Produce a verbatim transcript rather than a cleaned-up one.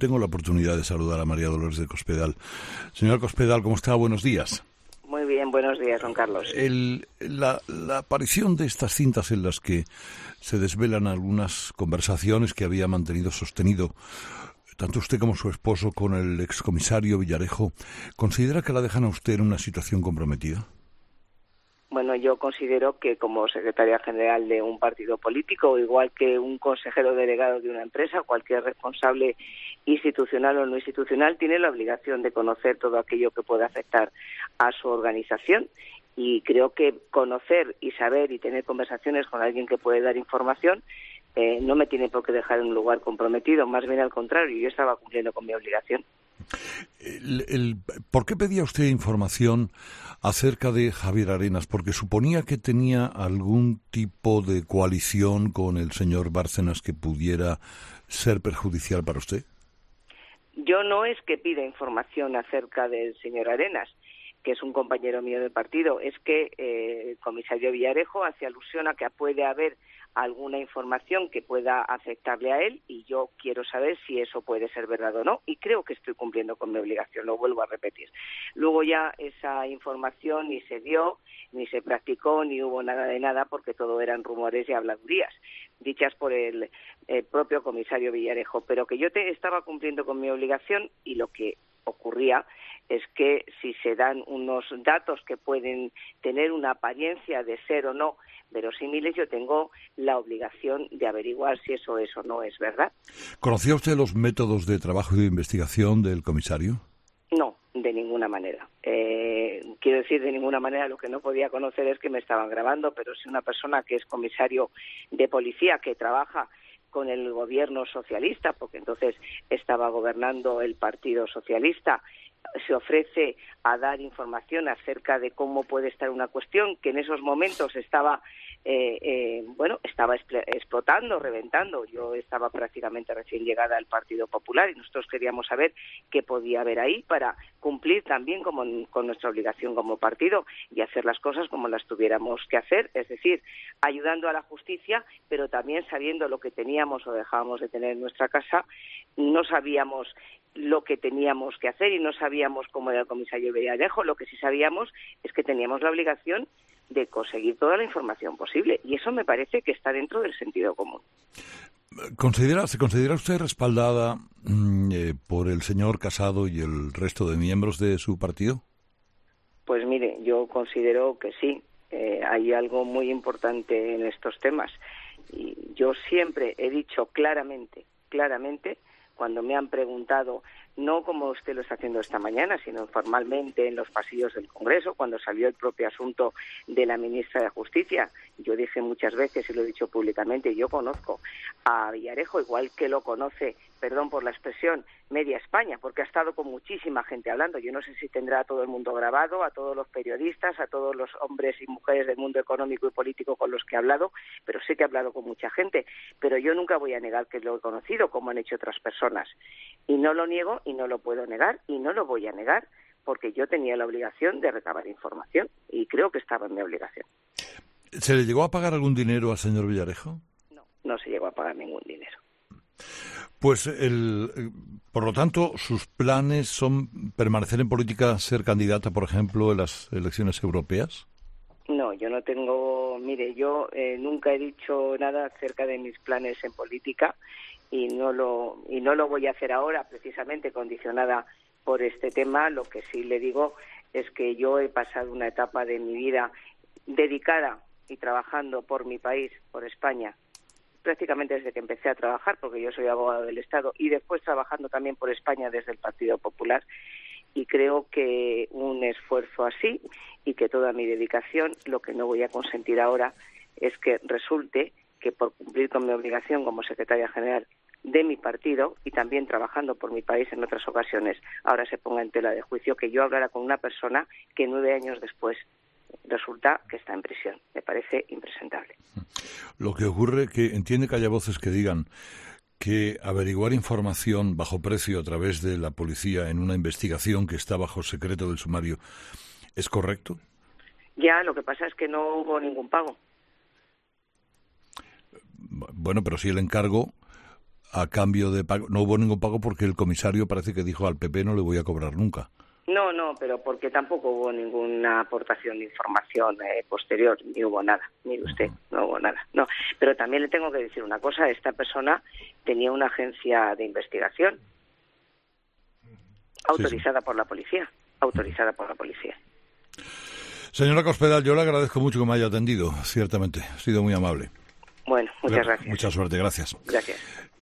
tengo la oportunidad de saludar a María Dolores de Cospedal. Señora Cospedal, ¿cómo está? Buenos días. Muy bien, buenos días, don Carlos. El, la, la aparición de estas cintas en las que se desvelan algunas conversaciones que había mantenido sostenido tanto usted como su esposo con el excomisario Villarejo, ¿considera que la dejan a usted en una situación comprometida? Bueno, yo considero que como secretaria general de un partido político, igual que un consejero delegado de una empresa, cualquier responsable institucional o no institucional tiene la obligación de conocer todo aquello que puede afectar a su organización. Y creo que conocer y saber y tener conversaciones con alguien que puede dar información eh, no me tiene por qué dejar en un lugar comprometido, más bien al contrario, yo estaba cumpliendo con mi obligación. El, el, ¿Por qué pedía usted información acerca de Javier Arenas? ¿Porque suponía que tenía algún tipo de coalición con el señor Bárcenas que pudiera ser perjudicial para usted? Yo no es que pida información acerca del señor Arenas, que es un compañero mío del partido, es que eh, el comisario Villarejo hace alusión a que puede haber alguna información que pueda afectarle a él y yo quiero saber si eso puede ser verdad o no y creo que estoy cumpliendo con mi obligación, lo vuelvo a repetir. Luego ya esa información ni se dio, ni se practicó, ni hubo nada de nada porque todo eran rumores y habladurías dichas por el, el propio comisario Villarejo, pero que yo te estaba cumpliendo con mi obligación y lo que ocurría es que si se dan unos datos que pueden tener una apariencia de ser o no verosímiles, yo tengo la obligación de averiguar si eso es o no es verdad. ¿Conocía usted los métodos de trabajo y de investigación del comisario? No, de ninguna manera. Eh, quiero decir, de ninguna manera lo que no podía conocer es que me estaban grabando, pero si una persona que es comisario de policía, que trabaja con el gobierno socialista, porque entonces estaba gobernando el Partido Socialista, se ofrece a dar información acerca de cómo puede estar una cuestión que en esos momentos estaba eh, eh, bueno estaba explotando, reventando. Yo estaba prácticamente recién llegada al Partido Popular y nosotros queríamos saber qué podía haber ahí para cumplir también como, con nuestra obligación como partido y hacer las cosas como las tuviéramos que hacer, es decir, ayudando a la justicia, pero también sabiendo lo que teníamos o dejábamos de tener en nuestra casa. No sabíamos lo que teníamos que hacer y no sabíamos cómo era el comisario Villarejo. Lo que sí sabíamos es que teníamos la obligación de conseguir toda la información posible y eso me parece que está dentro del sentido común. ¿Considera, ¿Se considera usted respaldada eh, por el señor Casado y el resto de miembros de su partido? Pues mire, yo considero que sí. Eh, hay algo muy importante en estos temas y yo siempre he dicho claramente, claramente, cuando me han preguntado, no como usted lo está haciendo esta mañana, sino formalmente en los pasillos del Congreso, cuando salió el propio asunto de la ministra de Justicia, yo dije muchas veces y lo he dicho públicamente, yo conozco a Villarejo, igual que lo conoce, perdón por la expresión, media España, porque ha estado con muchísima gente hablando. Yo no sé si tendrá a todo el mundo grabado, a todos los periodistas, a todos los hombres y mujeres del mundo económico y político con los que he hablado, pero sé que he hablado con mucha gente. Pero yo nunca voy a negar que lo he conocido, como han hecho otras personas. Y no lo niego y no lo puedo negar y no lo voy a negar porque yo tenía la obligación de recabar información y creo que estaba en mi obligación. ¿Se le llegó a pagar algún dinero al señor Villarejo? No, no se llegó a pagar ningún dinero. Pues, el, por lo tanto, sus planes son permanecer en política, ser candidata, por ejemplo, en las elecciones europeas. No, yo no tengo, mire, yo eh, nunca he dicho nada acerca de mis planes en política y no lo y no lo voy a hacer ahora, precisamente condicionada por este tema. Lo que sí le digo es que yo he pasado una etapa de mi vida dedicada y trabajando por mi país, por España, prácticamente desde que empecé a trabajar, porque yo soy abogado del Estado, y después trabajando también por España desde el Partido Popular. Y creo que un esfuerzo así y que toda mi dedicación, lo que no voy a consentir ahora es que resulte que por cumplir con mi obligación como secretaria general de mi partido y también trabajando por mi país en otras ocasiones, ahora se ponga en tela de juicio que yo hablara con una persona que nueve años después resulta que está en prisión. Me parece impresentable. Lo que ocurre que entiende que haya voces que digan que averiguar información bajo precio a través de la policía en una investigación que está bajo secreto del sumario, ¿es correcto? Ya, lo que pasa es que no hubo ningún pago. Bueno, pero si el encargo a cambio de pago. No hubo ningún pago porque el comisario parece que dijo al P P no le voy a cobrar nunca. No, no, pero porque tampoco hubo ninguna aportación de información eh, posterior, ni hubo nada, mire usted, no hubo nada. No, pero también le tengo que decir una cosa, esta persona tenía una agencia de investigación autorizada sí, sí. por la policía, autorizada por la policía. Señora Cospedal, yo le agradezco mucho que me haya atendido, ciertamente, ha sido muy amable. Bueno, muchas gracias. Mucha suerte, gracias. Gracias.